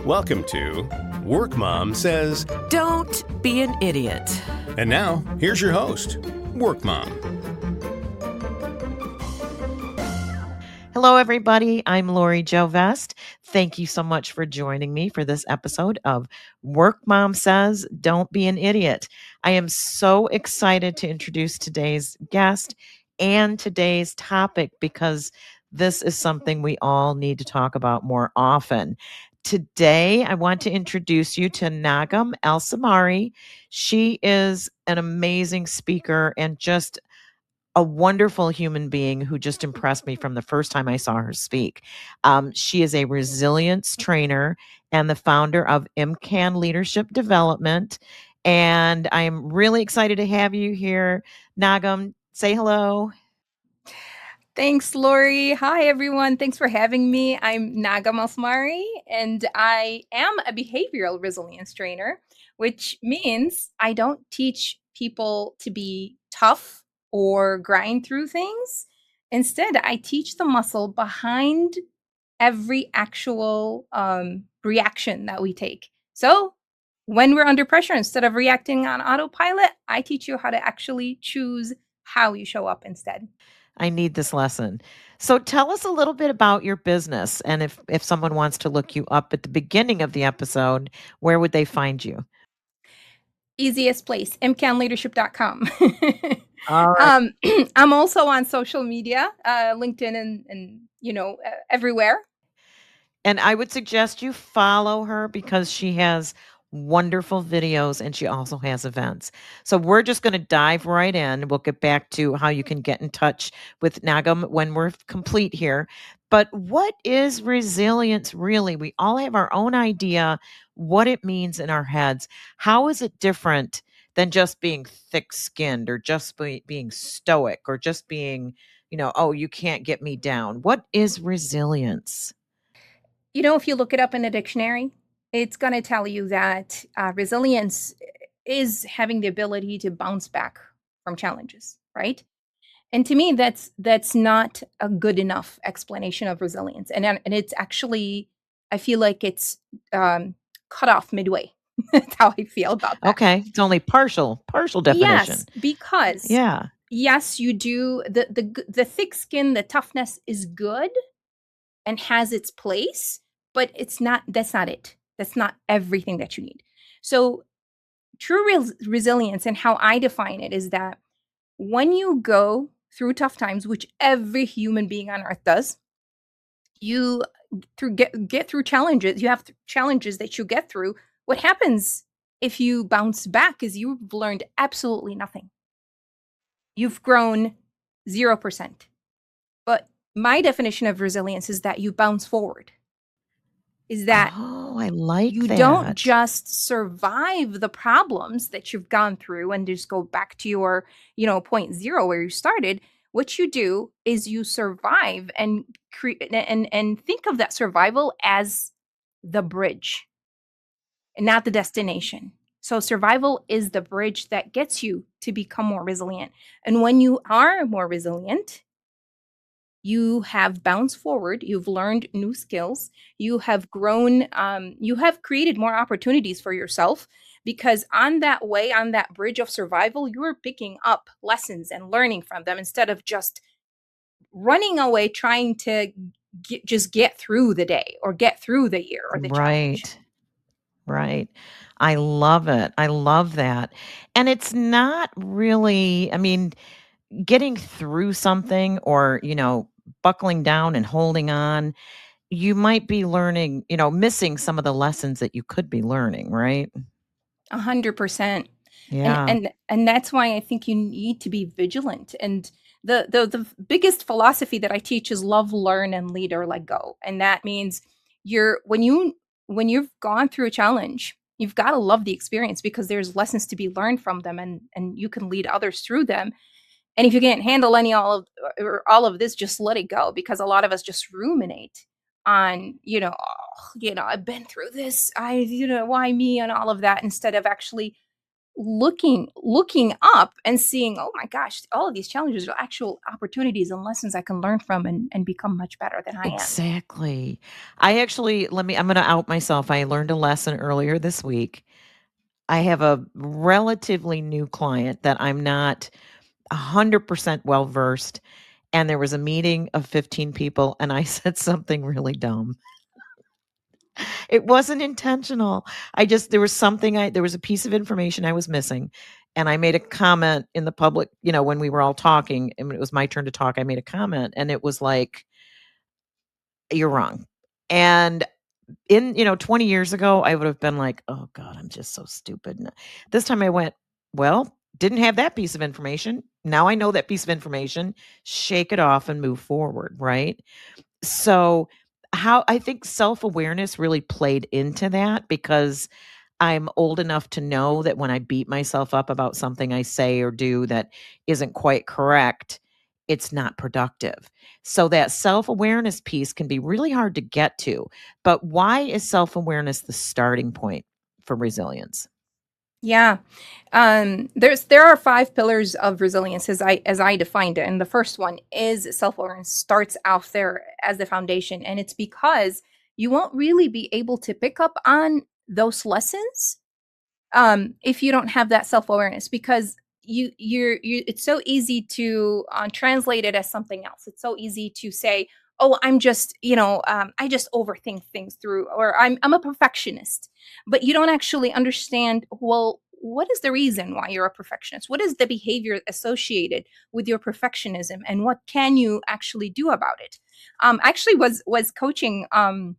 Welcome to Work Mom Says. Don't be an idiot. And now, here's your host, Work Mom. Hello, everybody. I'm Lori Jo Vest. Thank you so much for joining me for this episode of Work Mom Says, Don't Be an Idiot. I am so excited to introduce today's guest and today's topic because this is something we all need to talk about more often. Today, I want to introduce you to Nagam El-Samari. She is an amazing speaker and just a wonderful human being who just impressed me from the first time I saw her speak. She is a resilience trainer and the founder of MCAN Leadership Development. And I'm really excited to have you here. Nagam, say hello. Thanks, Lori. Hi, everyone. Thanks for having me. I'm Nagam El-Samari, and I am a behavioral resilience trainer, which means I don't teach people to be tough or grind through things. Instead, I teach the muscle behind every actual reaction that we take. So when we're under pressure, instead of reacting on autopilot, I teach you how to actually choose how you show up instead. I need this lesson. So tell us a little bit about your business. And if someone wants to look you up at the beginning of the episode, where would they find you? Easiest place, mcanleadership.com. All right. I'm also on social media, LinkedIn and everywhere. And I would suggest you follow her because she has wonderful videos and she also has events. So we're just going to dive right in. We'll get back to how you can get in touch with Nagam when we're complete here. But what is resilience really? We all have our own idea what it means in our heads. How is it different than just being thick-skinned or just being stoic or just being, oh, you can't get me down? What is resilience? If you look it up in a dictionary, it's going to tell you that resilience is having the ability to bounce back from challenges, right? And to me, that's not a good enough explanation of resilience. And it's actually, I feel like it's cut off midway. That's how I feel about that. Okay, it's only partial definition. Yes, because Yeah. yes, you do the thick skin, the toughness is good and has its place, but that's not it. That's not everything that you need. So true resilience and how I define it is that when you go through tough times, which every human being on earth does, you get through challenges. You have challenges that you get through. What happens if you bounce back is you've learned absolutely nothing. You've grown 0%. But my definition of resilience is that you bounce forward. Is that I like you that. don't just survive the problems that you've gone through and just go back to your, point zero where you started. What you do is you survive and create and think of that survival as the bridge and not the destination. So survival is the bridge that gets you to become more resilient. And when you are more resilient, you have bounced forward, you've learned new skills, you have grown, you have created more opportunities for yourself because on that bridge of survival, you're picking up lessons and learning from them instead of just running away trying to just get through the day or get through the year or the challenge. Right. I love it. I love that. And it's not really, getting through something or, buckling down and holding on, you might be learning, missing some of the lessons that you could be learning, right? 100%. Yeah. And that's why I think you need to be vigilant. And the biggest philosophy that I teach is love, learn, and lead or let go. And that means when you've gone through a challenge, you've got to love the experience because there's lessons to be learned from them and you can lead others through them. And if you can't handle all of this, just let it go because a lot of us just ruminate on, I've been through this, why me and all of that instead of actually looking up and seeing, oh my gosh, all of these challenges are actual opportunities and lessons I can learn from and become much better than I am. Exactly. I actually, I'm going to out myself. I learned a lesson earlier this week. I have a relatively new client that I'm not 100% well versed. And there was a meeting of 15 people, and I said something really dumb. It wasn't intentional. There was there was a piece of information I was missing. And I made a comment in the public, when we were all talking, and it was my turn to talk, I made a comment, and it was like, you're wrong. And in 20 years ago, I would have been like, oh God, I'm just so stupid. And this time I went, well, didn't have that piece of information. Now I know that piece of information, shake it off and move forward. Right. So how I think self-awareness really played into that, because I'm old enough to know that when I beat myself up about something I say or do that isn't quite correct, it's not productive. So that self-awareness piece can be really hard to get to. But why is self-awareness the starting point for resilience? Yeah. There are 5 pillars of resilience as I defined it. And the first one is self-awareness, starts out there as the foundation. And it's because you won't really be able to pick up on those lessons if you don't have that self-awareness, because it's so easy to translate it as something else. It's so easy to say, oh, I'm just, I just overthink things through, or I'm a perfectionist. But you don't actually understand, well, what is the reason why you're a perfectionist? What is the behavior associated with your perfectionism, and what can you actually do about it? I actually was coaching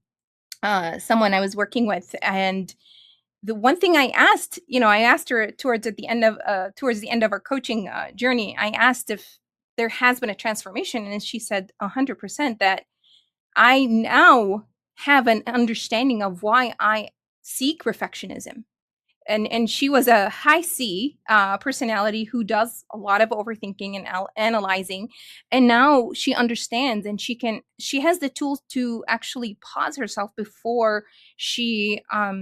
someone I was working with, and the one thing I asked her towards the end of our coaching journey, I asked if there has been a transformation, and she said 100% that I now have an understanding of why I seek perfectionism. And she was a high C personality who does a lot of overthinking and analyzing, and now she understands, and she has the tools to actually pause herself before she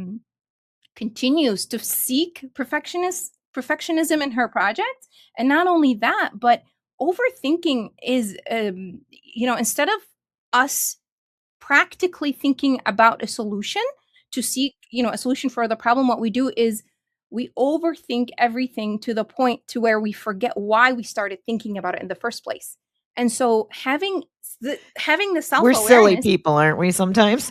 continues to seek perfectionism in her project. And not only that, but overthinking is instead of us practically thinking about a solution to seek a solution for the problem, what we do is we overthink everything to the point to where we forget why we started thinking about it in the first place. And so having the We're silly self-awareness, people, aren't we, sometimes?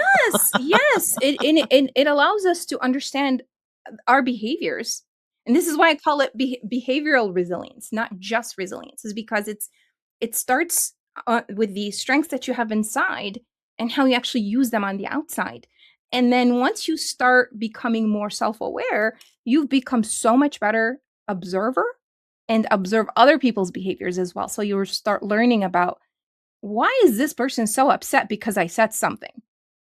yes, it allows us to understand our behaviors. And this is why I call it behavioral resilience, not just resilience, is because it starts with the strengths that you have inside and how you actually use them on the outside. And then once you start becoming more self-aware, you've become so much better observer and observe other people's behaviors as well. So you start learning about, why is this person so upset because I said something?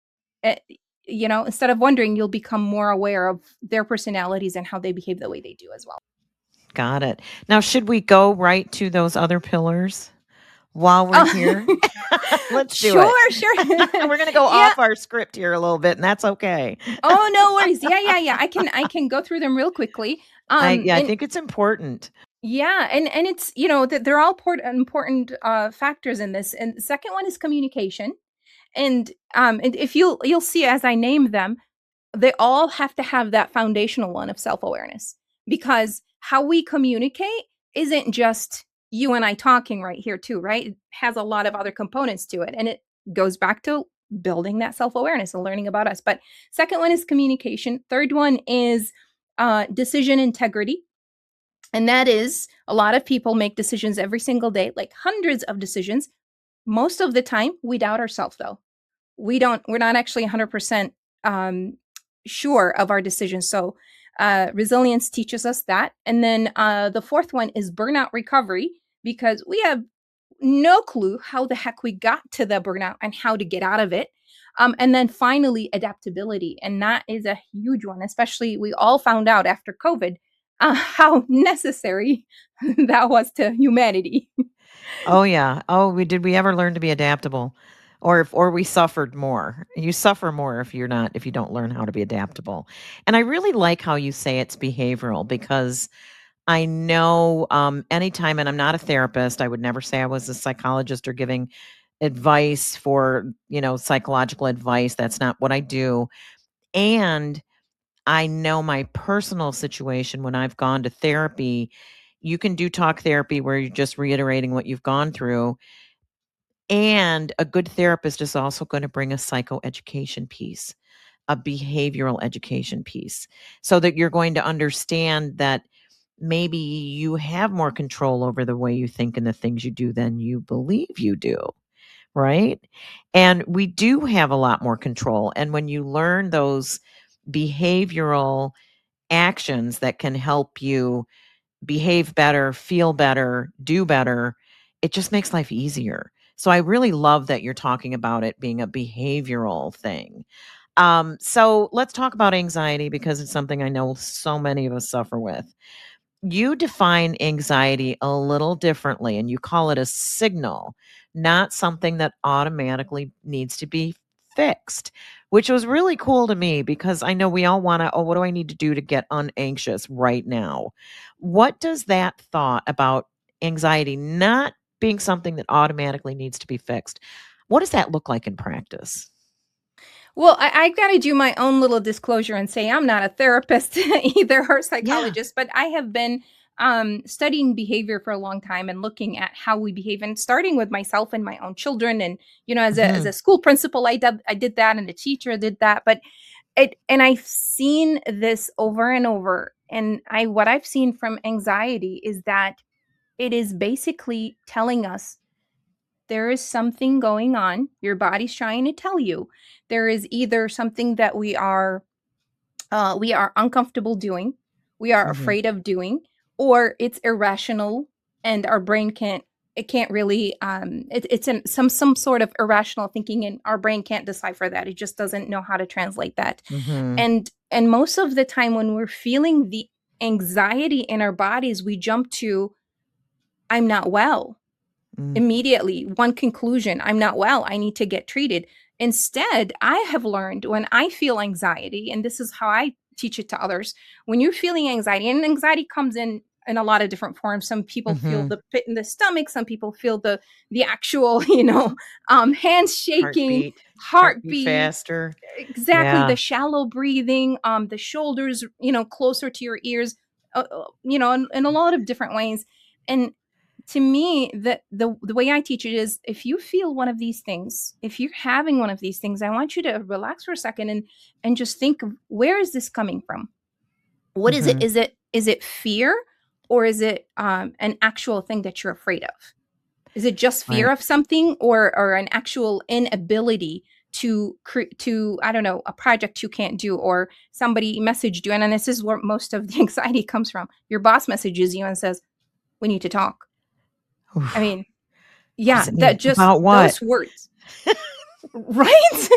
Instead of wondering, you'll become more aware of their personalities and how they behave the way they do as well. Got it. Now, should we go right to those other pillars while we're here? Let's do it. Sure. We're going to go off our script here a little bit, and that's okay. Oh, no worries. Yeah. I can go through them real quickly. I think it's important. Yeah, and it's they're all important factors in this. And the second one is communication. And if you'll see as I name them, they all have to have that foundational one of self-awareness, because how we communicate isn't just you and I talking right here too, right? It has a lot of other components to it, and it goes back to building that self-awareness and learning about us. But second one is communication. Third one is decision integrity. And that is, a lot of people make decisions every single day, like hundreds of decisions. Most of the time we doubt ourselves, though. We're not actually 100% sure of our decisions. So resilience teaches us that. And then the fourth one is burnout recovery, because we have no clue how the heck we got to the burnout and how to get out of it. And then finally, adaptability. And that is a huge one, especially we all found out after COVID how necessary that was to humanity. Oh, yeah. Oh, we ever learn to be adaptable? or we suffered more. You suffer more if you don't learn how to be adaptable. And I really like how you say it's behavioral because I know anytime, and I'm not a therapist, I would never say I was a psychologist or giving advice for, psychological advice. That's not what I do. And I know my personal situation when I've gone to therapy, you can do talk therapy where you're just reiterating what you've gone through. And a good therapist is also going to bring a psychoeducation piece, a behavioral education piece, so that you're going to understand that maybe you have more control over the way you think and the things you do than you believe you do. Right. And we do have a lot more control. And when you learn those behavioral actions that can help you behave better, feel better, do better, it just makes life easier. So I really love that you're talking about it being a behavioral thing. So let's talk about anxiety because it's something I know so many of us suffer with. You define anxiety a little differently and you call it a signal, not something that automatically needs to be fixed, which was really cool to me because I know we all want to, oh, what do I need to do to get unanxious right now? What does that thought about anxiety not being something that automatically needs to be fixed? What does that look like in practice? Well, I got to do my own little disclosure and say I'm not a therapist either or Yeah. psychologist, but I have been studying behavior for a long time and looking at how we behave, and starting with myself and my own children. And as Hmm. a school principal, I did that, and a teacher did that. But I've seen this over and over. And I what I've seen from anxiety is that it is basically telling us there is something going on. Your body's trying to tell you. There is either something that we are uncomfortable doing, we are Hmm. afraid of doing, or it's irrational, and our brain can't it can't really it's in some sort of irrational thinking, and our brain can't decipher that. It just doesn't know how to translate that. Hmm. And most of the time when we're feeling the anxiety in our bodies, we jump to, I'm not well. Hmm. Immediately, one conclusion, I'm not well, I need to get treated. Instead, I have learned when I feel anxiety, and this is how I teach it to others, when you're feeling anxiety, and anxiety comes in a lot of different forms. Some people feel Hmm. the pit in the stomach, some people feel the actual, hands shaking, Heartbeat heartbeat, faster. exactly, Yeah. the shallow breathing, the shoulders, closer to your ears, in a lot of different ways. And to me, the way I teach it is, if you feel one of these things, if you're having one of these things, I want you to relax for a second and just think of, where is this coming from? What is it? Mhm. Is it fear, or is it an actual thing that you're afraid of? Is it just fear Right. of something, or an actual inability to I don't know, a project you can't do, or somebody messaged you, and then this is where most of the anxiety comes from. Your boss messages you and says, "We need to talk." I Oof. mean, What yeah, does it mean? that just About what? those words, right?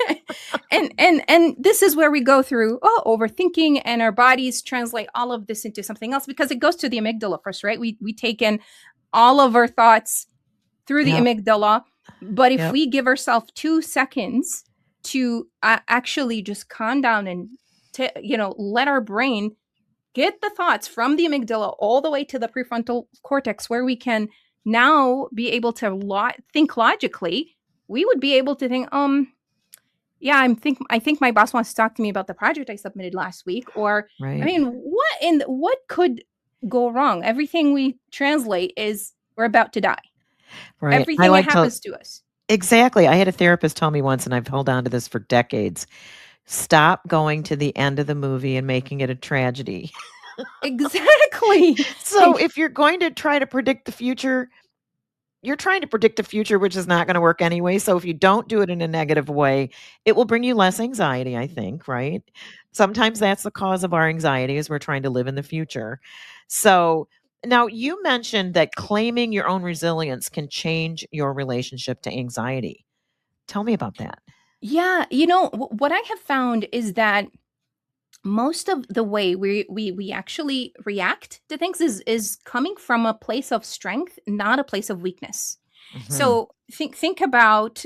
And this is where we go through, overthinking, and our bodies translate all of this into something else, because it goes to the amygdala first, right? We take in all of our thoughts through the Yep, amygdala. But if yep. we give ourselves 2 seconds to actually just calm down and let our brain get the thoughts from the amygdala all the way to the prefrontal cortex, where we can now be able to think logically, we would be able to think, yeah, I think my boss wants to talk to me about the project I submitted last week. Or, I Right, mean, what could go wrong? Everything we translate is, we're about to die. right. I Everything that like to happens to us. exactly. I had a therapist tell me once, and I've held on to this for decades. Stop going to the end of the movie and making it a tragedy. Exactly. So if you're going to try to predict the future, you're trying to predict the future, which is not going to work anyway. So if you don't do it in a negative way, it will bring you less anxiety, I think, right? Sometimes that's the cause of our anxiety is we're trying to live in the future. So now you mentioned that claiming your own resilience can change your relationship to anxiety. Tell me about that. Yeah, what I have found is that most of the way we actually react to things is coming from a place of strength, not a place of weakness. Mhm. So think about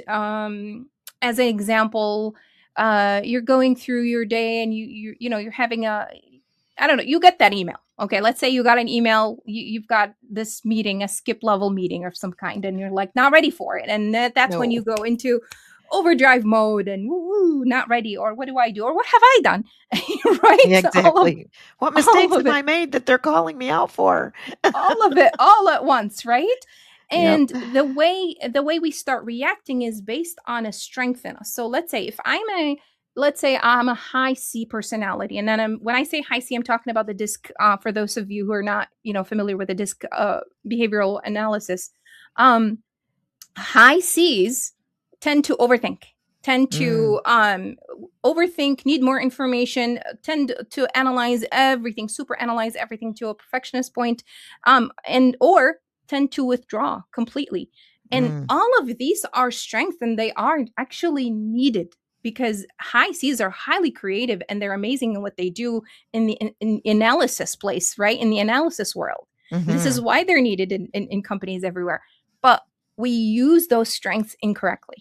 as an example, you're going through your day and you're having a, I don't know, you get that email. Okay, let's say you got an email, you've got this meeting, a skip level meeting of some kind, and you're like not ready for it. And that's when No. you go into overdrive mode and woo, not ready, or what do I do? Or what have I done? Yeah, Right? exactly. What All mistakes of have it I made that they're calling me out for? all of it all at once, right? Yep. And the way we start reacting is based on a strength in us. So let's say if let's say I'm a high C personality, and then when I say high C, I'm talking about the disc. For those of you who are not, familiar with the disc behavioral analysis, um, high C's tend to overthink, tend Mm. to overthink, need more information, tend to analyze everything, super analyze everything to a perfectionist point, and or tend to withdraw completely. And Mm. all of these are strengths, and they are actually needed because high C's are highly creative and they're amazing in what they do in the in analysis place, right? In the analysis world. This is Mhm. why they're needed in companies everywhere. But we use those strengths incorrectly.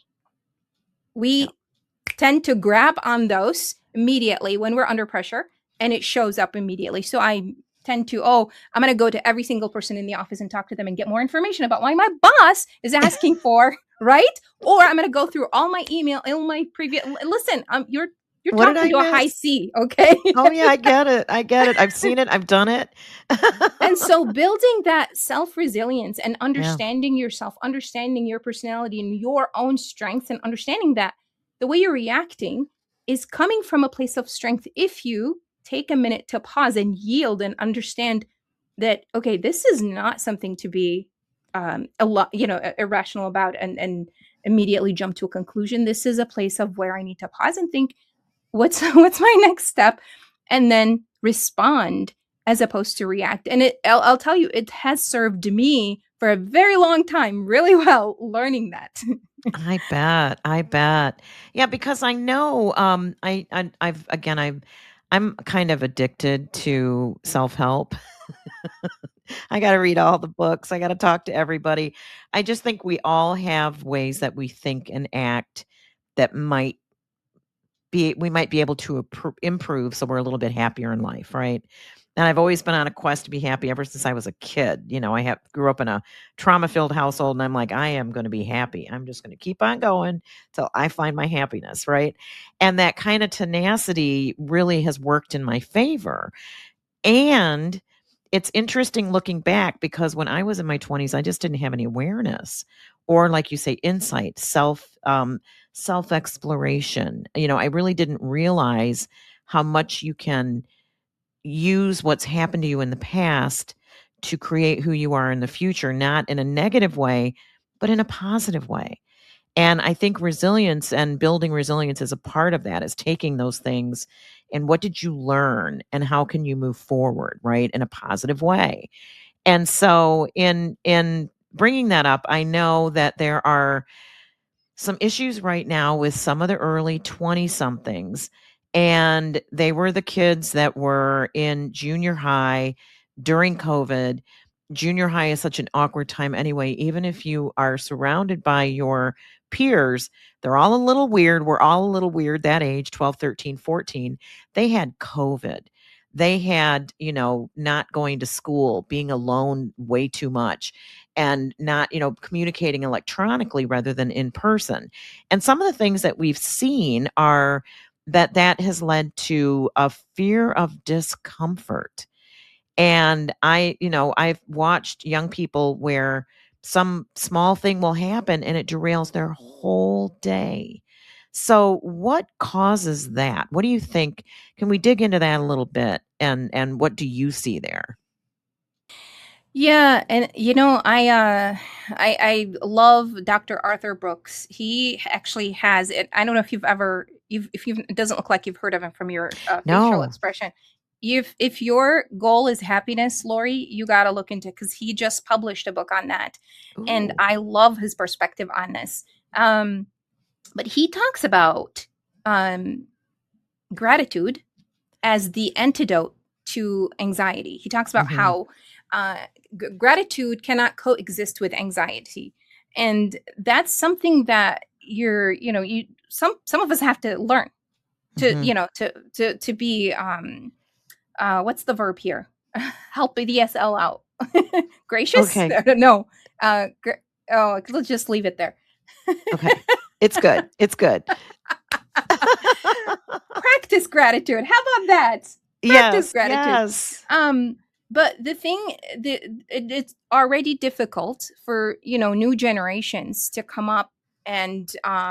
Yep. We tend to grab on those immediately when we're under pressure and it shows up immediately. So I tend to, I'm going to go to every single person in the office and talk to them and get more information about why my boss is asking for, right? Or I'm going to go through all my email, all my previous, listen, you're What did talking I to a high miss? C, okay? Oh, yeah, I get it. I get it. I've seen it. I've done it. And so building that self-resilience and Yeah. understanding yourself, understanding your personality and your own strengths, and understanding that the way you're reacting is coming from a place of strength if you take a minute to pause and yield and understand that, okay, this is not something to be a lot, irrational about and immediately jump to a conclusion. This is a place of where I need to pause and think, what's what's my next step, and then respond as opposed to react. And I'll tell you, it has served me for a very long time really well learning that. I bet. I bet. Yeah, because I know I've again I'm kind of addicted to self-help. I got to read all the books. I got to talk to everybody. I just think we all have ways that we think and act that we might be able to improve so we're a little bit happier in life, right? And I've always been on a quest to be happy ever since I was a kid. I grew up in a trauma-filled household and I'm like, I am going to be happy. I'm just going to keep on going till I find my happiness, right? And that kind of tenacity really has worked in my favor. And it's interesting looking back because when I was in my 20s, I just didn't have any awareness or, like you say, insight, self exploration. I really didn't realize how much you can use what's happened to you in the past to create who you are in the future, not in a negative way, but in a positive way. And I think resilience and building resilience is a part of that, is taking those things and what did you learn and how can you move forward, right, in a positive way. And so in bringing that up, I know that there are some issues right now with some of the early 20 somethings, and they were the kids that were in junior high during COVID. Junior high is such an awkward time anyway. Even if you are surrounded by your peers, they're all a little weird. We're all a little weird that age, 12, 13, 14. They had COVID. They had, not going to school, being alone way too much, and not, communicating electronically rather than in person. And some of the things that we've seen are that has led to a fear of discomfort. And I've watched young people where some small thing will happen and it derails their whole day. So what causes that? What do you think? Can we dig into that a little bit? And what do you see there? Yeah, and I love Dr. Arthur Brooks. He actually has it. I don't know if if you've it doesn't look like you've heard of him from your facial No. expression. If your goal is happiness, Lori, you got to look into, because he just published a book on that, and Ooh. I love his perspective on this. But he talks about um, gratitude as the antidote to anxiety. He talks about Mhm. how uh, gratitude cannot coexist with anxiety. And that's something that some of us have to learn to, to be, what's the verb here? Help the ESL out. Gracious? Okay. No. Let's just leave it there. Okay. It's good. It's good. Practice gratitude. How about that? Practice gratitude. Yes. But the thing, it's already difficult for, new generations to come up, and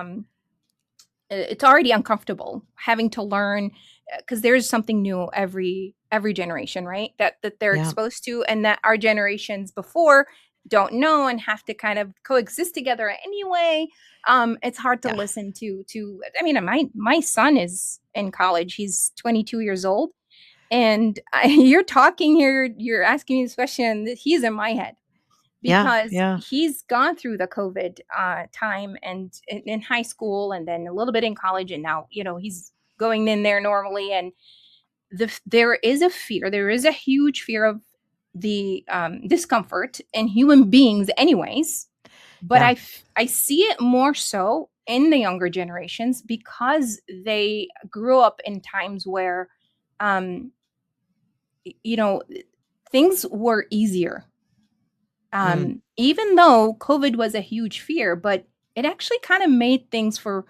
it's already uncomfortable having to learn, because there's something new every generation, right? That they're exposed to, and that our generations before don't know and have to kind of coexist together anyway. It's hard to listen to. I mean, my son is in college. He's 22 years old. And you're talking here, you're asking me this question, he's in my head, because he's gone through the COVID time, and in high school, and then a little bit in college, and now, he's going in there normally. And there is a fear, there is a huge fear of the discomfort in human beings anyways. But I see it more so in the younger generations, because they grew up in times where things were easier. Even though COVID was a huge fear, but it actually kind of made things for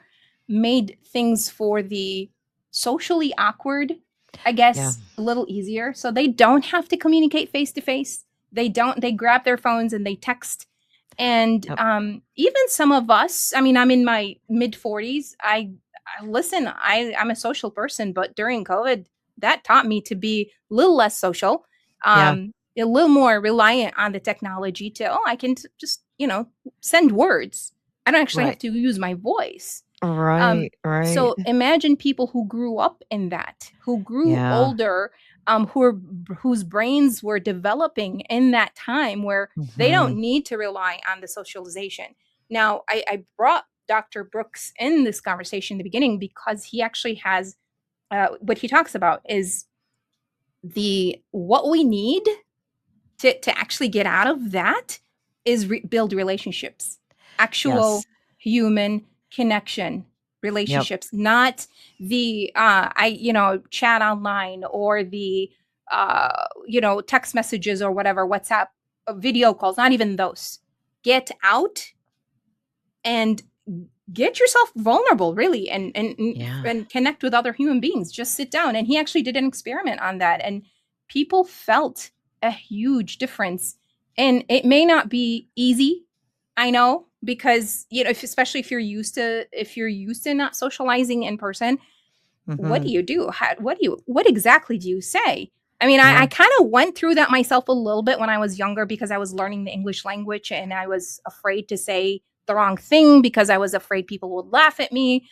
the socially awkward, I guess, a little easier. So they don't have to communicate face to face. They grab their phones and they text. And even some of us, I mean, I'm in my mid 40s. I'm a social person, but during COVID, that taught me to be a little less social, a little more reliant on the technology I can just, send words. I don't actually have to use my voice. Right. So imagine people who grew up in that, who grew older, whose brains were developing in that time, where they don't need to rely on the socialization. Now, I brought Dr. Brooks in this conversation in the beginning because he actually has, what he talks about is what we need to actually get out of that is build relationships, actual human connection relationships, not the chat online, or the text messages or whatever, WhatsApp, video calls, not even those. Get out and get yourself vulnerable, really, and connect with other human beings. Just sit down. And he actually did an experiment on that, and people felt a huge difference. And it may not be easy, I know, because especially if you're used to not socializing in person. What do you do? What exactly do you say? I mean, I kind of went through that myself a little bit when I was younger, because I was learning the English language, and I was afraid to say the wrong thing because I was afraid people would laugh at me,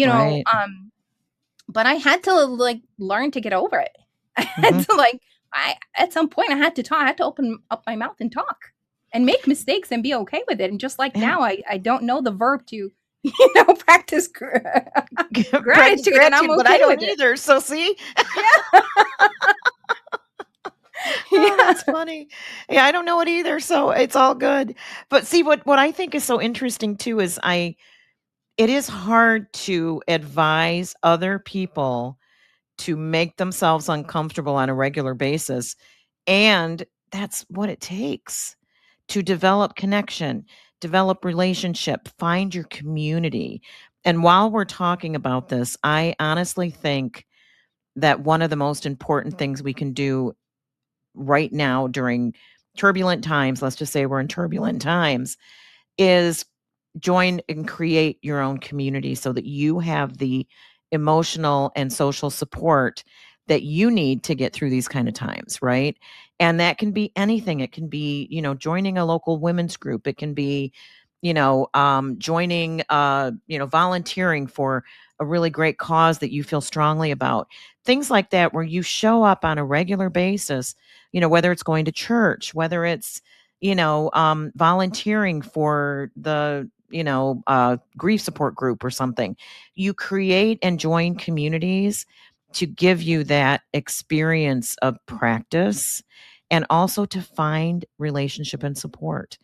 but I had to learn to get over it. I had to at some point I had to talk. I had to open up my mouth and talk and make mistakes and be okay with it. And just now, I don't know the verb to, practice gratitude, and I'm okay, but I don't with either. So see, that's funny. Yeah, I don't know it either. So it's all good. But see, what I think is so interesting too is it is hard to advise other people to make themselves uncomfortable on a regular basis. And that's what it takes to develop connection, develop relationship, find your community. And while we're talking about this, I honestly think that one of the most important things we can do right now during turbulent times, let's just say we're in turbulent times, is join and create your own community so that you have the emotional and social support that you need to get through these kind of times, right? And that can be anything. It can be, joining a local women's group. It can be, joining, volunteering for a really great cause that you feel strongly about. Things like that, where you show up on a regular basis, whether it's going to church, whether it's, volunteering for the, grief support group or something. You create and join communities to give you that experience of practice, and also to find relationship and support.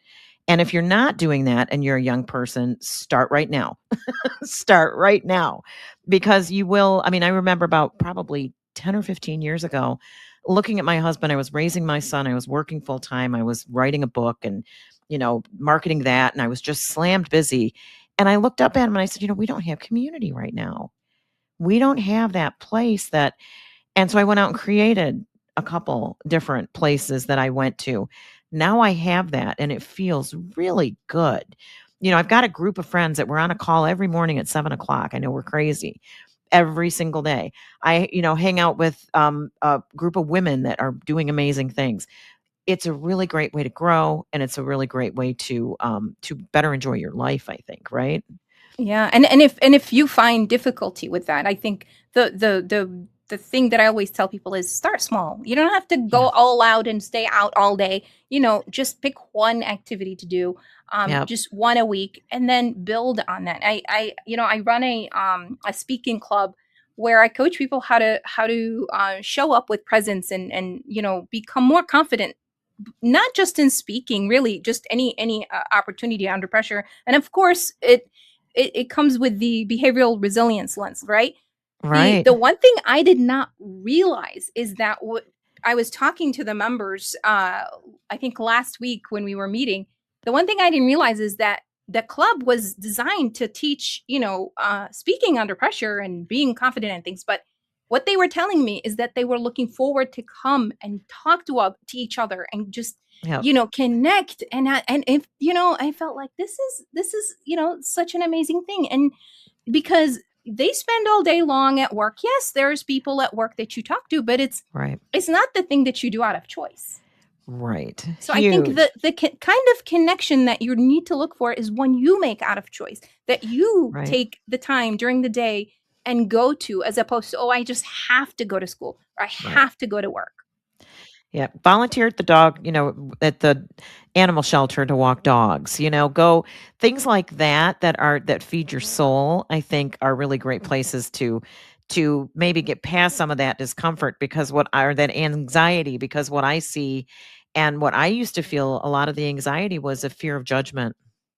And if you're not doing that and you're a young person, start right now. Start right now, because you will. I mean, I remember about probably 10 or 15 years ago, looking at my husband. I was raising my son. I was working full time. I was writing a book and, marketing that. And I was just slammed busy. And I looked up at him and I said, we don't have community right now. We don't have that place that. And so I went out and created a couple different places that I went to. Now I have that and it feels really good. I've got a group of friends that we're on a call every morning at 7:00. I know we're crazy every single day. I, hang out with a group of women that are doing amazing things. It's a really great way to grow, and it's a really great way to better enjoy your life, I think, right? Yeah, and if you find difficulty with that, I think the thing that I always tell people is start small. You don't have to go Yeah. all out and stay out all day. Just pick one activity to do, Yep. just one a week, and then build on that. I run a speaking club where I coach people how to show up with presence and become more confident, not just in speaking, really, just any opportunity under pressure. And of course, it comes with the behavioral resilience lens, right? The Right. the one thing I did not realize is that what I was talking to the members, I think last week when we were meeting, the one thing I didn't realize is that the club was designed to teach, speaking under pressure and being confident and things. But what they were telling me is that they were looking forward to come and talk to each other and just Yep. connect. And if I felt like this is such an amazing thing. And because they spend all day long at work. Yes, there's people at work that you talk to, but it's Right. it's not the thing that you do out of choice. Right. So I think Huge. the kind of connection that you need to look for is one you make out of choice, that you Right. take the time during the day and go to, as opposed to, oh, I just have to go to school or I Right. have to go to work. Yeah, volunteer at the dog, at the animal shelter to walk dogs, go things like that feed your soul, I think are really great places to maybe get past some of that discomfort or that anxiety, because what I see and what I used to feel, a lot of the anxiety was a fear of judgment.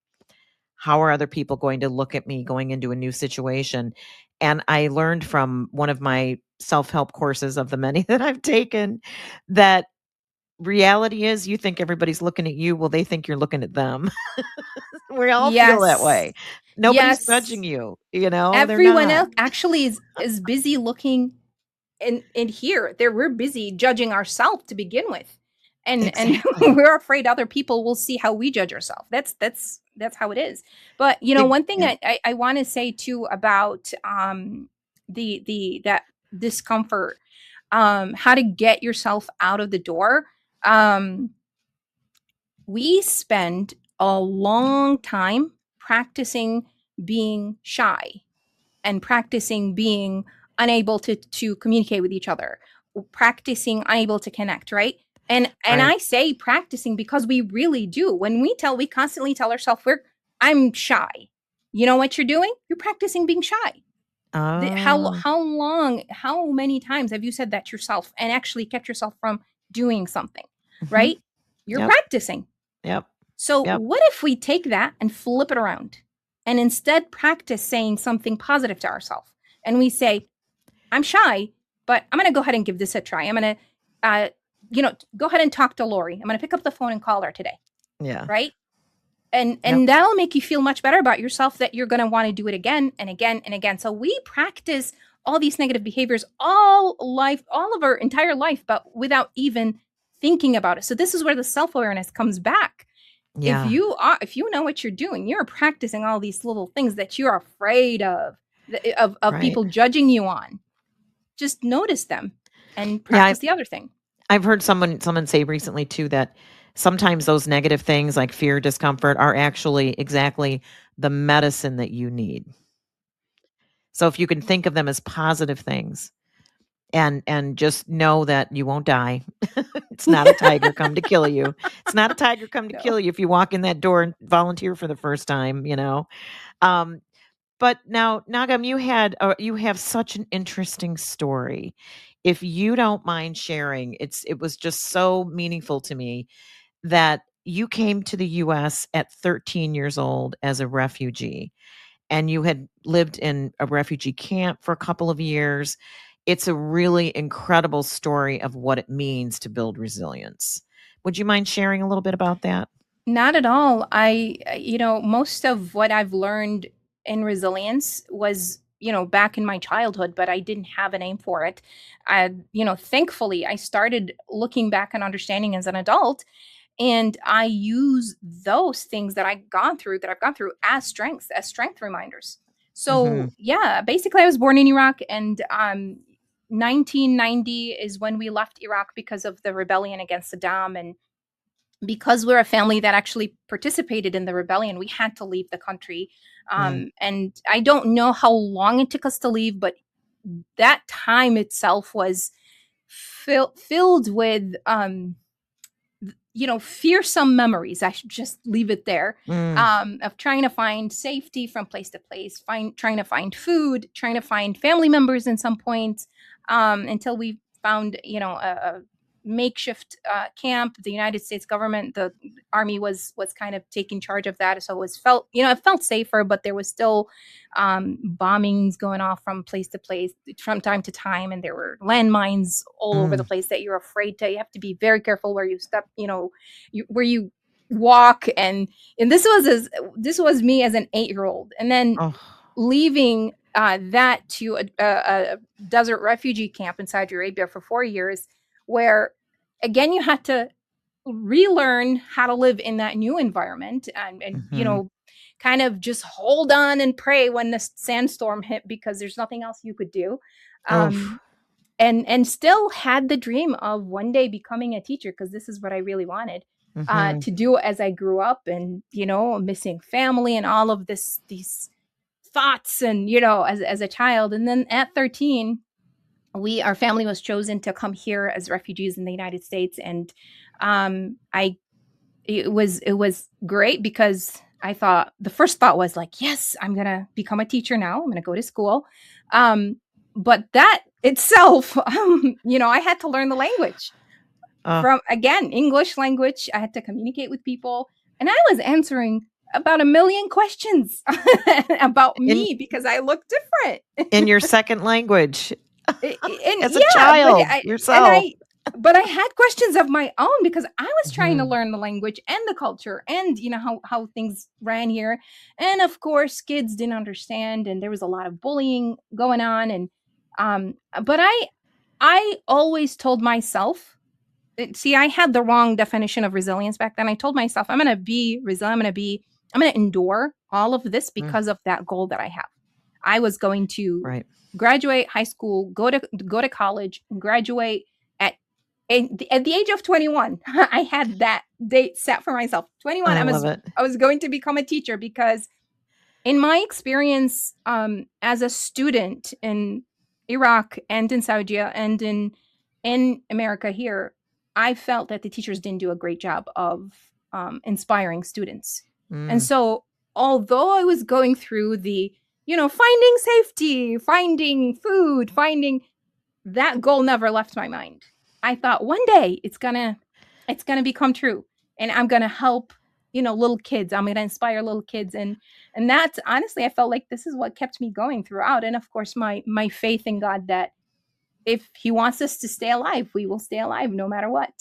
How are other people going to look at me going into a new situation? And I learned from one of my self-help courses of the many that I've taken that reality is you think everybody's looking at you, well, they think you're looking at them. We all feel that Yes. way. Nobody's Yes. judging you, they're Everyone not. else actually is busy looking and here there we're busy judging ourselves to begin with, and Exactly. we're afraid other people will see how we judge ourselves. That's how it is. But one thing Yep. I want to say too about the that discomfort, how to get yourself out of the door. um we spend a long time practicing being shy and practicing being unable to communicate with each other, practicing unable to connect, right? And Right. I say practicing because we really do. When we constantly tell ourselves I'm shy. You know what you're doing? You're practicing being shy. Oh, How many times have you said that yourself and actually kept yourself from doing something, mhm. right? You're Yep, practicing. yep, So, yep. what if we take that and flip it around and instead practice saying something positive to ourselves? And we say, I'm shy, but I'm going to go ahead and give this a try. I'm going to, go ahead and talk to Lori. I'm going to pick up the phone and call her today, Yeah, right? And yep, and that'll make you feel much better about yourself, that you're going to want to do it again and again and again. So we practice all these negative behaviors all of our entire life, but without even thinking about it. So this is where the self-awareness comes back. if yeah, you are if you know what you're doing, you're practicing all these little things that you're afraid of, of right. people judging you on. Just notice them and Yeah, practice the other thing. I've heard someone say recently too that sometimes those negative things like fear, discomfort are actually exactly the medicine that you need. So if you can think of them as positive things and just know that you won't die. It's not a tiger come to kill you. It's not a tiger come to No. kill you if you walk in that door and volunteer for the first time. Um, but now, Nagam, you have such an interesting story. If you don't mind sharing, it was just so meaningful to me that you came to the US at 13 years old as a refugee, and you had lived in a refugee camp for a couple of years. It's a really incredible story of what it means to build resilience. Would you mind sharing a little bit about that? Not at all. Most of what I've learned in resilience was, back in my childhood, but I didn't have a name for it. Thankfully, I started looking back and understanding as an adult, and I use those things that I've gone through as strength reminders. Mhm. So, yeah, basically, I was born in Iraq, and 1990 is when we left Iraq because of the rebellion against Saddam. And because we're a family that actually participated in the rebellion, we had to leave the country. And I don't know how long it took us to leave, but that time itself was filled with, fearsome memories. I should just leave it there. Of trying to find safety from place to place, trying to find food, trying to find family members in some points, until we found, a makeshift camp. The United States government, the army was kind of taking charge of that, so it felt safer, but there was still bombings going off from place to place from time to time, and there were landmines all over the place that you have to be very careful where you step, where you walk. And this was me as an 8-year-old, and then leaving that to a desert refugee camp in Saudi Arabia for 4 years, where again you had to relearn how to live in that new environment, and kind of just hold on and pray when the sandstorm hit, because there's nothing else you could do. And still had the dream of one day becoming a teacher, because this is what I really wanted to do as I grew up, and missing family and all of these thoughts, and as a child. And then at 13, our family was chosen to come here as refugees in the United States. And it was great, because the first thought was like, yes, I'm going to become a teacher now. I'm going to go to school. But that itself, I had to learn the language from, again, English language. I had to communicate with people, and I was answering about 1 million questions about me, because I look different in your second language. As a child yourself. But I had questions of my own, because I was trying to learn the language and the culture, and how things ran here. And of course, kids didn't understand, and there was a lot of bullying going on. And but I always told myself, see, I had the wrong definition of resilience back then. I told myself, I'm going to be resilient. I'm going to endure all of this because of that goal that I have. I was going to graduate high school, go to college, graduate at the age of 21. I had that date set for myself. 21. I was going to become a teacher, because in my experience as a student in Iraq and in Saudi and in America here, I felt that the teachers didn't do a great job of inspiring students. And so, although I was going through the finding safety, finding food, that goal never left my mind. I thought one day it's gonna become true, and I'm gonna help little kids. I'm gonna inspire little kids, and that's, honestly, I felt like this is what kept me going throughout. And of course, my faith in God, that if He wants us to stay alive, we will stay alive no matter what.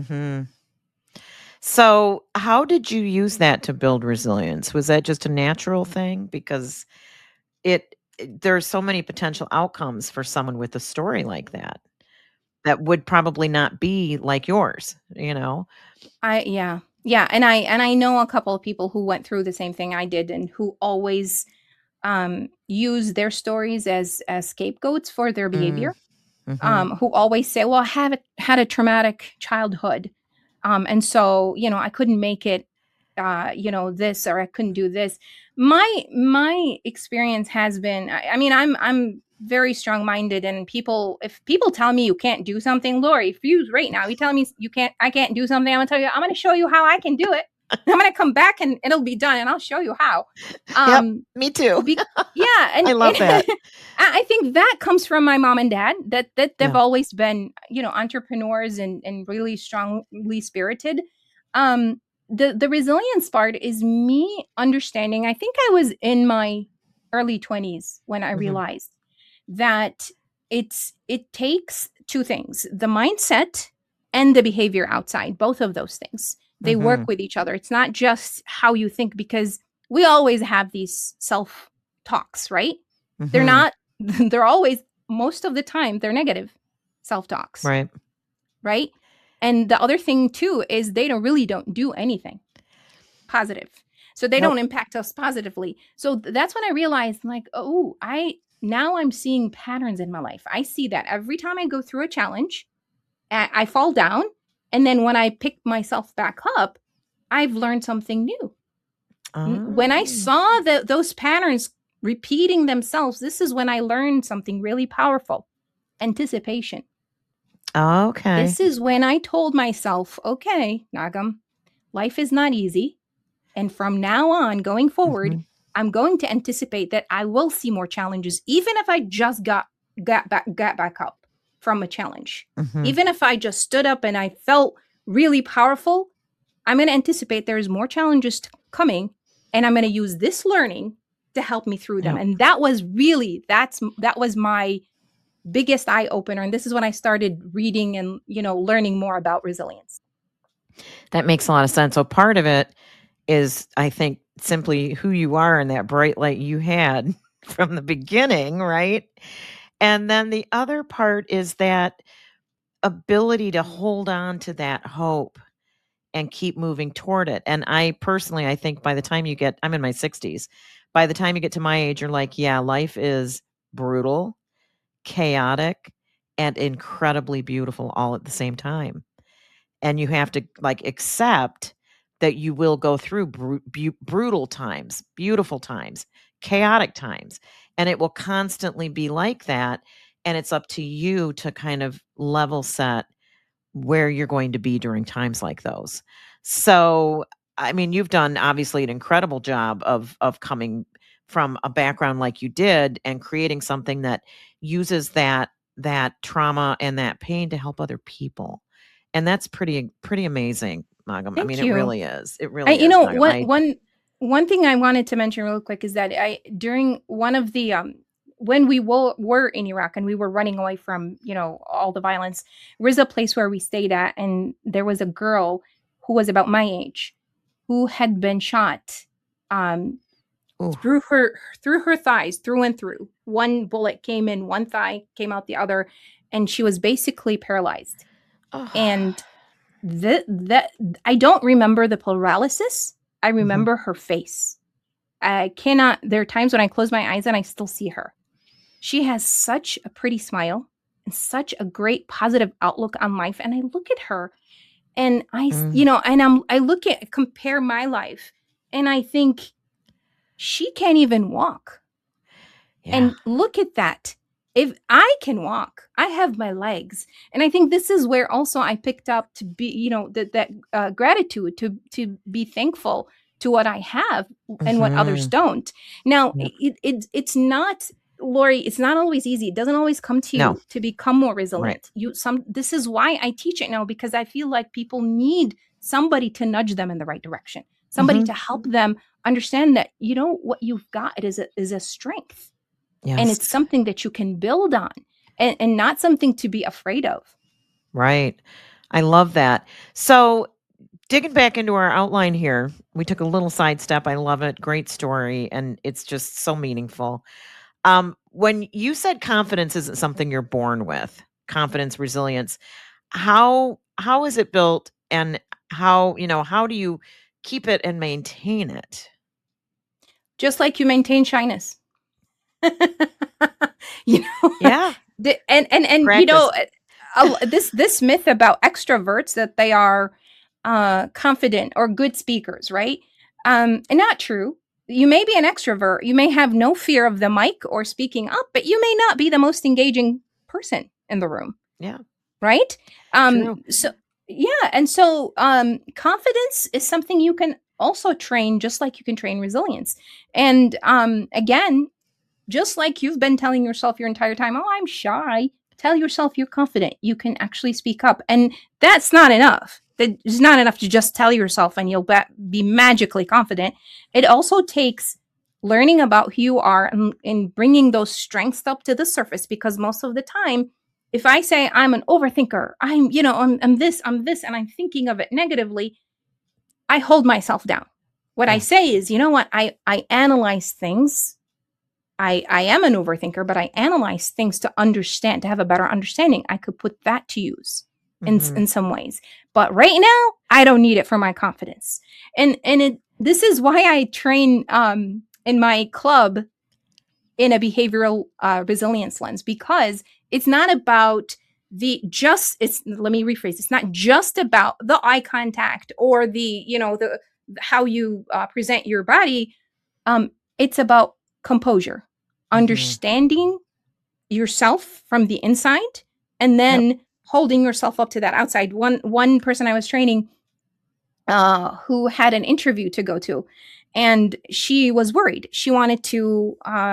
So how did you use that to build resilience? Was that just a natural thing? Because there's so many potential outcomes for someone with a story like that would probably not be like yours, Yeah. And I know a couple of people who went through the same thing I did, and who always use their stories as scapegoats for their behavior. Who always say, well, I had a traumatic childhood. And so, I couldn't make it, this, or I couldn't do this. My experience has been, I'm very strong-minded, and if people tell me you can't do something, Lori, if you right now, you tell me I can't do something, I'm going to show you how I can do it. I'm going to come back and it'll be done, and I'll show you how. Me too. And I love that. I think that comes from my mom and dad, that they've always been, entrepreneurs and really strongly spirited. the resilience part is me understanding. I think I was in my early 20s when I realized that it takes two things, the mindset and the behavior outside. Both of those things, they work with each other. It's not just how you think, because we always have these self talks, right? They're not, they're always, most of the time, they're negative self talks. Right. And the other thing too is they don't do anything positive. So they don't impact us positively. So that's when I realized, like, oh, now I'm seeing patterns in my life. I see that every time I go through a challenge, I fall down. And then when I pick myself back up, I've learned something new. When I saw those patterns repeating themselves, this is when I learned something really powerful: anticipation. Okay. This is when I told myself, okay, Nagam, life is not easy. And from now on, going forward, I'm going to anticipate that I will see more challenges, even if I just got back up from a challenge. Even if I just stood up and I felt really powerful, I'm going to anticipate there's more challenges coming, and I'm going to use this learning to help me through them. And that was really, that was my biggest eye opener. And this is when I started reading and, learning more about resilience. That makes a lot of sense. So part of it is, I think, simply who you are and that bright light you had from the beginning, right? And then the other part is that ability to hold on to that hope and keep moving toward it. And I personally, I think by the time I'm in my 60s, by the time you get to my age, you're like, yeah, life is brutal, chaotic, and incredibly beautiful all at the same time. And you have to accept that you will go through brutal times, beautiful times, chaotic times, and it will constantly be like that. And it's up to you to kind of level set where you're going to be during times like those. So, I mean, you've done obviously an incredible job of coming from a background like you did and creating something that uses that trauma and that pain to help other people. And that's pretty amazing, Nagam. Thank I mean, you. It really is. It really is. Nagam. One thing I wanted to mention real quick is that during one of the when we were in Iraq and we were running away from all the violence, there was a place where we stayed at, and there was a girl who was about my age who had been shot through her thighs, through and through. One bullet came in one thigh, came out the other, and she was basically paralyzed. And that I don't remember the paralysis. I remember her face. There are times when I close my eyes and I still see her. She has such a pretty smile and such a great positive outlook on life. And I look at her and I compare my life, and I think she can't even walk. Yeah. And look at that. If I can walk, I have my legs. And I think this is where also I picked up to be, that gratitude, to be thankful to what I have and what others don't. Now, it's not, Lori, it's not always easy. It doesn't always come to you to become more resilient. Right. This is why I teach it now, because I feel like people need somebody to nudge them in the right direction, somebody to help them understand that, what you've got is a strength. Yes. And it's something that you can build on, and not something to be afraid of. Right. I love that. So digging back into our outline here, we took a little sidestep. I love it. Great story. And it's just so meaningful. When you said confidence isn't something you're born with, confidence, resilience, how is it built, and how do you keep it and maintain it? Just like you maintain shyness. Yeah. This myth about extroverts that they are confident or good speakers, right? And not true. You may be an extrovert. You may have no fear of the mic or speaking up, but you may not be the most engaging person in the room. Yeah. Right. True. So yeah. And so confidence is something you can also train, just like you can train resilience. And again, just like you've been telling yourself your entire time, oh, I'm shy. Tell yourself you're confident. You can actually speak up. And that's not enough. that is not enough to just tell yourself and you'll be magically confident. It also takes learning about who you are and bringing those strengths up to the surface, because most of the time, if I say I'm an overthinker, I'm this, and I'm thinking of it negatively, I hold myself down. What I say is, you know what? I analyze things. I am an overthinker, but I analyze things to understand, to have a better understanding. I could put that to use in some ways. But right now, I don't need it for my confidence. This is why I train in my club in a behavioral resilience lens, because it's not about let me rephrase. It's not just about the eye contact or the how you present your body. It's about composure, understanding yourself from the inside, and then holding yourself up to that outside. One person I was training who had an interview to go to, and she was worried. She wanted to,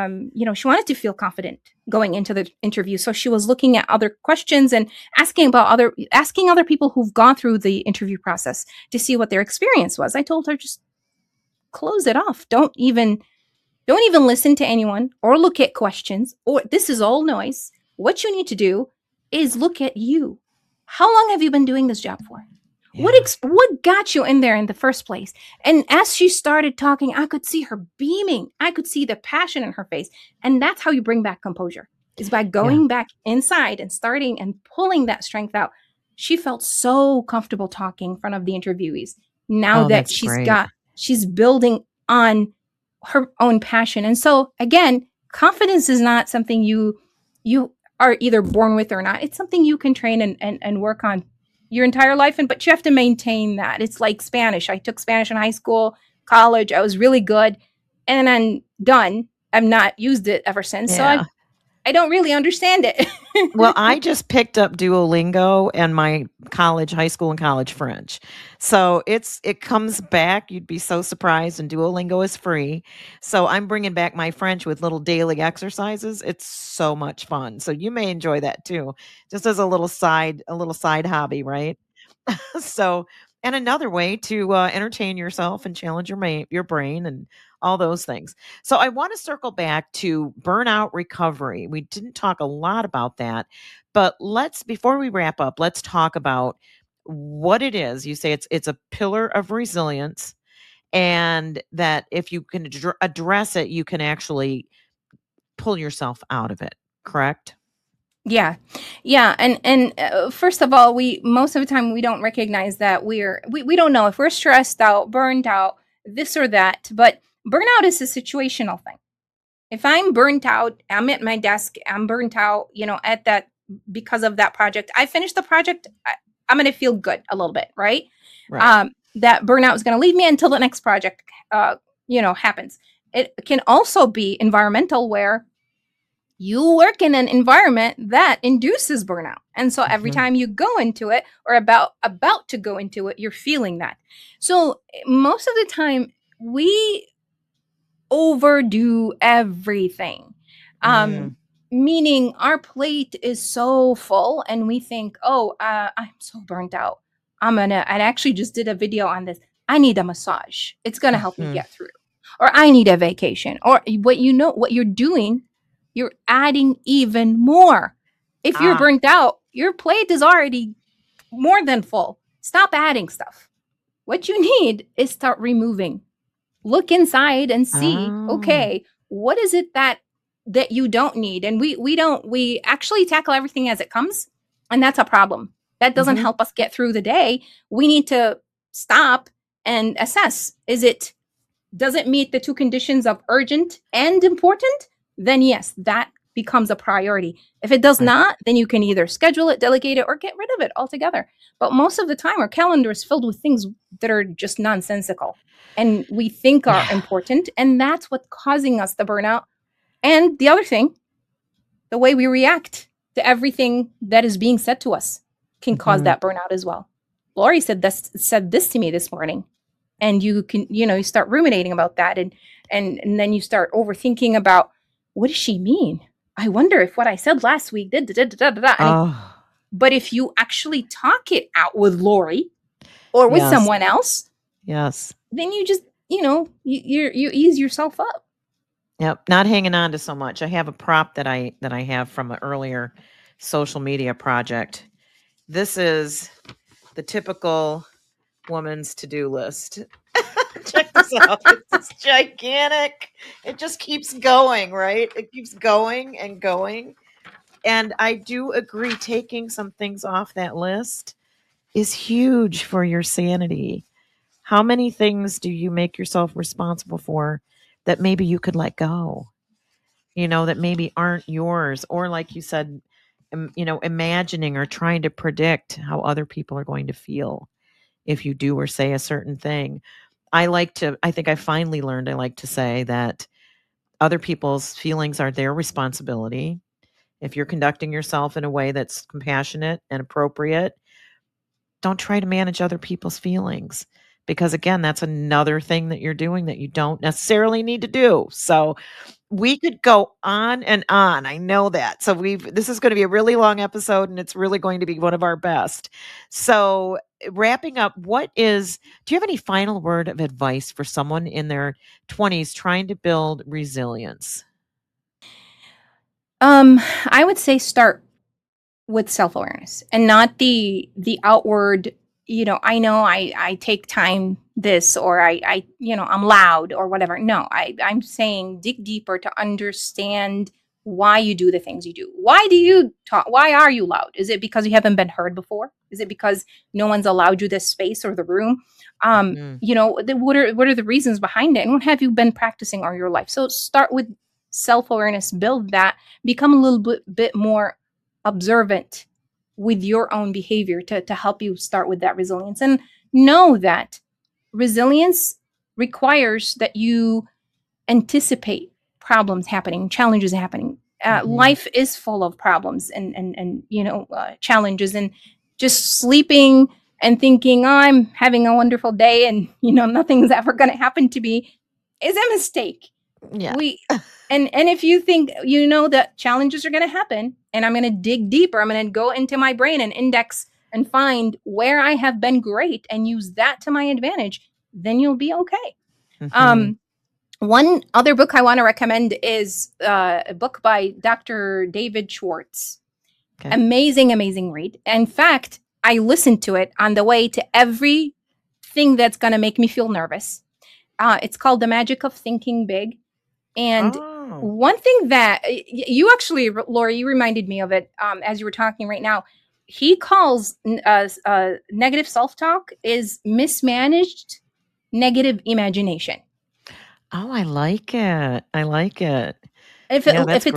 feel confident going into the interview. So she was looking at other questions and asking other people who've gone through the interview process to see what their experience was. I told her, just close it off. Don't even listen to anyone or look at questions, or this is all noise. What you need to do is look at you. How long have you been doing this job for? Yeah. What got you in there in the first place? And as she started talking, I could see her beaming. I could see the passion in her face. And that's how you bring back composure, is by going back inside and starting and pulling that strength out. She felt so comfortable talking in front of the interviewees. Now that she's building on her own passion. And so again, confidence is not something you are either born with or not. It's something you can train and work on your entire life, but you have to maintain that. It's like Spanish. I took Spanish in high school, college. I was really good, and I'm done. I've not used it ever since. Yeah. So I don't really understand it. Well, I just picked up Duolingo and my high school and college French. So it comes back. You'd be so surprised, and Duolingo is free. So I'm bringing back my French with little daily exercises. It's so much fun. So you may enjoy that too, just as a little side hobby, right? So, and another way to entertain yourself and challenge your brain and all those things. So I want to circle back to burnout recovery. We didn't talk a lot about that, but before we wrap up, let's talk about what it is. You say it's a pillar of resilience, and that if you can address it, you can actually pull yourself out of it. Correct? Yeah. And first of all, most of the time we don't recognize that we don't know if we're stressed out, burned out, this or that, but burnout is a situational thing. If I'm burnt out, I'm at my desk, I'm burnt out, at that, because of that project, I finished the project, I'm going to feel good a little bit, right? That burnout is going to leave me until the next project, happens. It can also be environmental, where you work in an environment that induces burnout. And so every time you go into it, or about to go into it, you're feeling that. So most of the time we overdo everything. Meaning our plate is so full and we think, I'm so burnt out. I actually just did a video on this. I need a massage. It's going to help me get through. Or I need a vacation. Or what you're doing, you're adding even more. If you're burnt out, your plate is already more than full. Stop adding stuff. What you need is start removing. Look inside and see, okay, what is it that you don't need? And we actually tackle everything as it comes. And that's a problem. That doesn't help us get through the day. We need to stop and assess. Does it meet the two conditions of urgent and important? Then yes, that becomes a priority. If it does not, then you can either schedule it, delegate it, or get rid of it altogether. But most of the time, our calendar is filled with things that are just nonsensical and we think are important. And that's what's causing us the burnout. And the other thing, the way we react to everything that is being said to us can cause that burnout as well. Lori said this to me this morning. And you can, you start ruminating about that. And then you start overthinking about, what does she mean? I wonder if what I said last week did. But if you actually talk it out with Lori, or with Yes. someone else, Yes. then you just, you ease yourself up. Yep. Not hanging on to so much. I have a prop that I have from an earlier social media project. This is the typical woman's to-do list. Check this out. It's gigantic. It just keeps going, right? It keeps going and going. And I do agree, taking some things off that list is huge for your sanity. How many things do you make yourself responsible for that maybe you could let go? That maybe aren't yours, or like you said, imagining or trying to predict how other people are going to feel if you do or say a certain thing. I think I finally learned I like to say that other people's feelings are their responsibility. If you're conducting yourself in a way that's compassionate and appropriate, don't try to manage other people's feelings, because again, that's another thing that you're doing that you don't necessarily need to do. So we could go on and on. I know that. So this is going to be a really long episode, and it's really going to be one of our best. So wrapping up, do you have any final word of advice for someone in their 20s trying to build resilience? I would say start with self-awareness and not the outward, I know I take time this, or I I'm loud or whatever. No, I'm saying dig deeper to understand why you do the things you do. Why do you talk? Why are you loud? Is it because you haven't been heard before? Is it because no one's allowed you this space or the room? What are the reasons behind it, and what have you been practicing all your life? So start with self-awareness, build that, become a little bit more observant with your own behavior to help you start with that resilience. And know that resilience requires that you anticipate problems happening, challenges happening. Life is full of problems and challenges, and just sleeping and thinking, oh, I'm having a wonderful day and nothing's ever going to happen to me is a mistake. Yeah. And if you think that challenges are going to happen, and I'm going to dig deeper, I'm going to go into my brain and index and find where I have been great and use that to my advantage, then you'll be okay. One other book I want to recommend is a book by Dr. David Schwartz. Okay. Amazing read. In fact, I listened to it on the way to everything that's going to make me feel nervous. It's called The Magic of Thinking Big. And one thing that you actually, Lori, you reminded me of it as you were talking right now. He calls negative self-talk is mismanaged negative imagination. Oh, I like it. If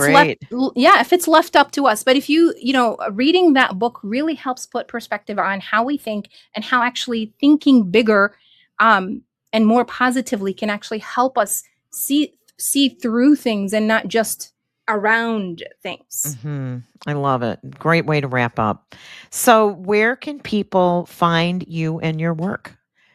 it's left up to us. But if reading that book really helps put perspective on how we think and how actually thinking bigger and more positively can actually help us see through things and not just around things. I love it. Great way to wrap up. So where can people find you and your work?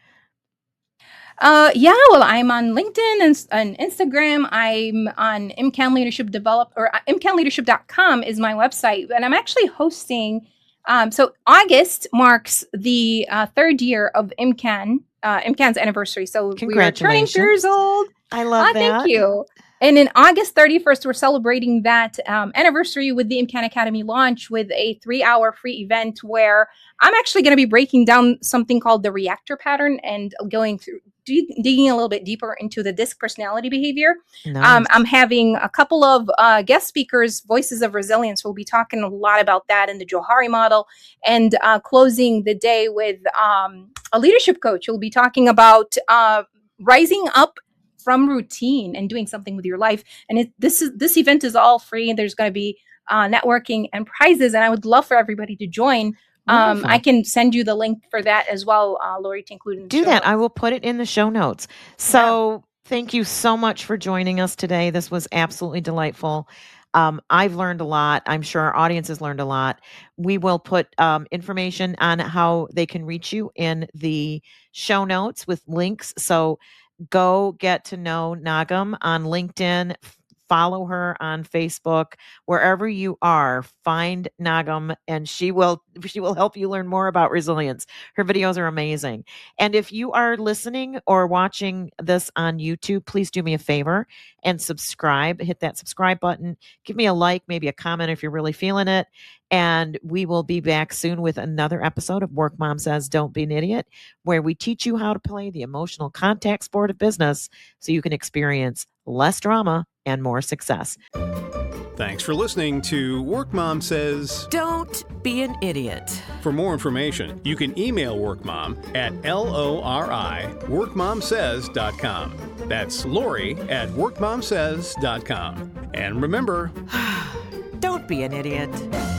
I'm on LinkedIn and Instagram. I'm on MCAN Leadership or MCANleadership.com is my website. And I'm actually hosting, so August marks the third year of MCAN's anniversary. So we are turning 3 years old. I love that. Thank you. And in August 31st, we're celebrating that anniversary with the MCAN Academy launch with a 3-hour free event where I'm actually going to be breaking down something called the reactor pattern and going through digging a little bit deeper into the DISC personality behavior. Nice. I'm having a couple of guest speakers, Voices of Resilience. We'll be talking a lot about that in the Johari model, and closing the day with a leadership coach. We'll be talking about rising up from routine and doing something with your life. And this event is all free, and there's going to be networking and prizes. And I would love for everybody to join. I can send you the link for that as well, Lori, to include in the show notes. I will put it in the show notes. So Thank you so much for joining us today. This was absolutely delightful. I've learned a lot. I'm sure our audience has learned a lot. We will put information on how they can reach you in the show notes with links. So go get to know Nagam on LinkedIn. follow her on Facebook. Wherever you are, find Nagam, and she will help you learn more about resilience. Her videos are amazing. And if you are listening or watching this on YouTube, please do me a favor and subscribe. Hit that subscribe button. Give me a like, maybe a comment if you're really feeling it. And we will be back soon with another episode of Work Mom Says Don't Be an Idiot, where we teach you how to play the emotional contact sport of business so you can experience less drama and more success. Thanks for listening to Work Mom Says Don't Be an Idiot. For more information, you can email WorkMom at LORI@workmomsays.com. That's Lori at workmomsays.com. And remember, Don't be an idiot.